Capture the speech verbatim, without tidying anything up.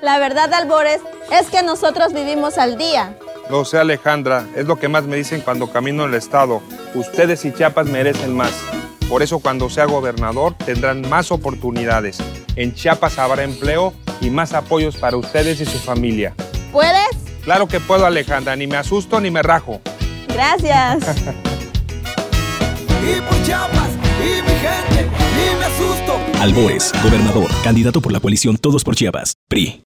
La verdad, Albores, es que nosotros vivimos al día. Lo sé, Alejandra, es lo que más me dicen cuando camino en el estado. Ustedes y Chiapas merecen más. Por eso cuando sea gobernador tendrán más oportunidades. En Chiapas habrá empleo y más apoyos para ustedes y su familia. ¿Puedes? Claro que puedo, Alejandra, ni me asusto ni me rajo. Gracias. Y por Chiapas, y mi gente, y me asusto. Albores, gobernador, candidato por la coalición Todos por Chiapas, P R I.